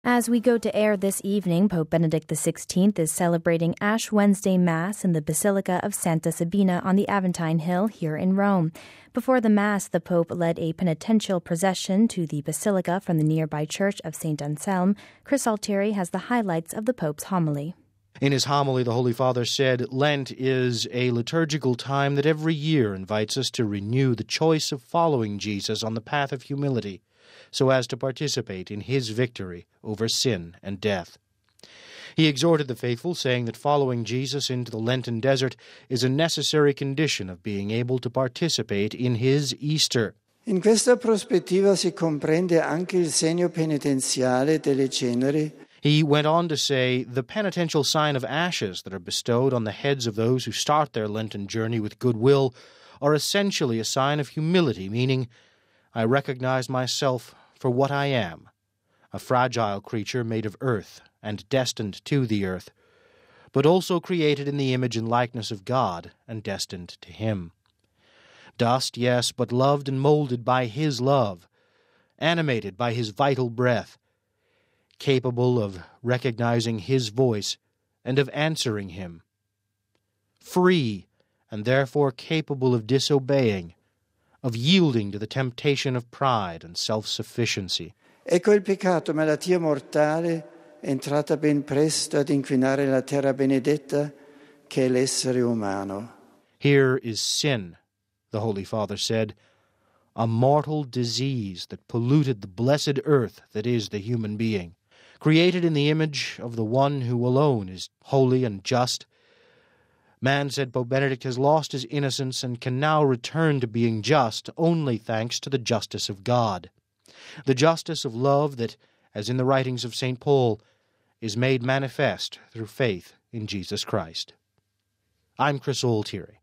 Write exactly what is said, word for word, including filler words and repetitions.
As we go to air this evening, Pope Benedict the sixteenth is celebrating Ash Wednesday Mass in the Basilica of Santa Sabina on the Aventine Hill here in Rome. Before the Mass, the Pope led a penitential procession to the Basilica from the nearby church of Saint Anselm. Chris Altieri has the highlights of the Pope's homily. In his homily, the Holy Father said, Lent is a liturgical time that every year invites us to renew the choice of following Jesus on the path of humility, so as to participate in his victory over sin and death. He exhorted the faithful, saying that following Jesus into the Lenten desert is a necessary condition of being able to participate in his Easter. In questa prospettiva si comprende anche il segno penitenziale delle ceneri. He went on to say, the penitential sign of ashes that are bestowed on the heads of those who start their Lenten journey with goodwill are essentially a sign of humility, meaning, I recognize myself for what I am, a fragile creature made of earth and destined to the earth, but also created in the image and likeness of God and destined to him. Dust, yes, but loved and molded by his love, animated by his vital breath, capable of recognizing his voice and of answering him, free and therefore capable of disobeying, of yielding to the temptation of pride and self-sufficiency. Ecco il peccato, malattia mortale, entrata ben presto ad inquinare la terra benedetta che è l'essere umano. Here is sin, the Holy Father said, a mortal disease that polluted the blessed earth that is the human being. Created in the image of the one who alone is holy and just, man, said Pope Benedict, has lost his innocence and can now return to being just only thanks to the justice of God, the justice of love that, as in the writings of Saint Paul, is made manifest through faith in Jesus Christ. I'm Chris Altieri.